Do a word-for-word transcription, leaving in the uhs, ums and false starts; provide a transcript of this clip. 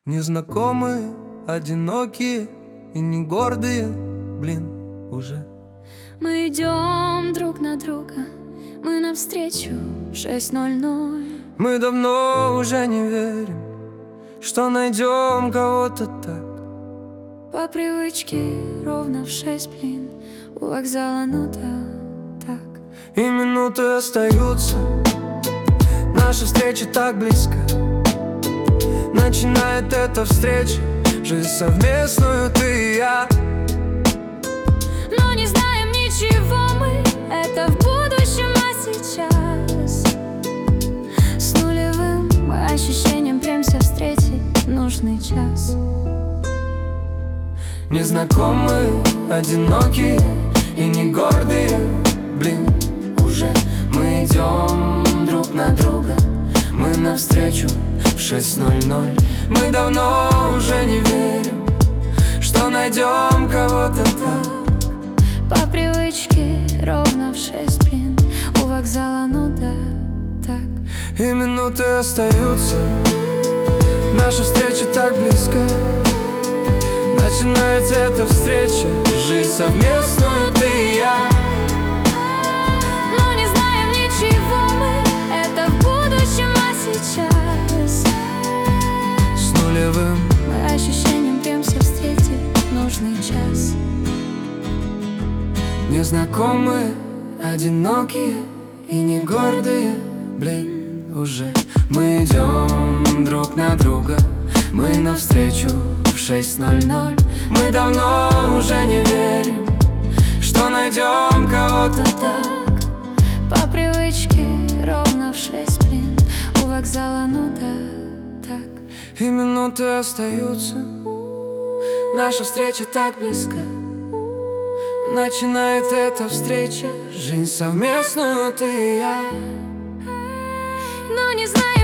Незнакомые, одинокие и не гордые, блин, уже. Мы идем друг на друга, мы навстречу в шесть ноль ноль. Мы давно уже не верим, что найдем кого-то так. По привычке ровно в шесть, блин, у вокзала, ну да, так. И минуты остаются, наша встреча так близко. Начинает эта встреча, жизнь совместную ты и я. Но не знаем ничего мы, это в будущем, а сейчас с нулевым мы ощущением премся встретить нужный час. Незнакомые, одинокие и не гордые, блин, уже. Мы идем друг на друга, мы навстречу в шесть ноль ноль. Мы давно уже не верим, что найдем кого-то так. По привычке ровно в шесть, блин, у вокзала, ну да, так. И минуты остаются, наша встреча так близко. Начинается эта встреча, жизнь совместную ты и я. Но не знаем ничего мы, это в будущем, а сейчас С нулевым мы ощущением премся встретить нужный час. Незнакомые, одинокие и не гордые, блин, уже. Мы идем друг на друга, мы навстречу в шесть ноль ноль. Мы давно уже не верим, что найдем кого-то так. По привычке ровно в шесть, блин, у вокзала, ну да, так. И минуты остаются, наша встреча так близко. Начинает эта встреча, жизнь совместную ты и я. Но не знаю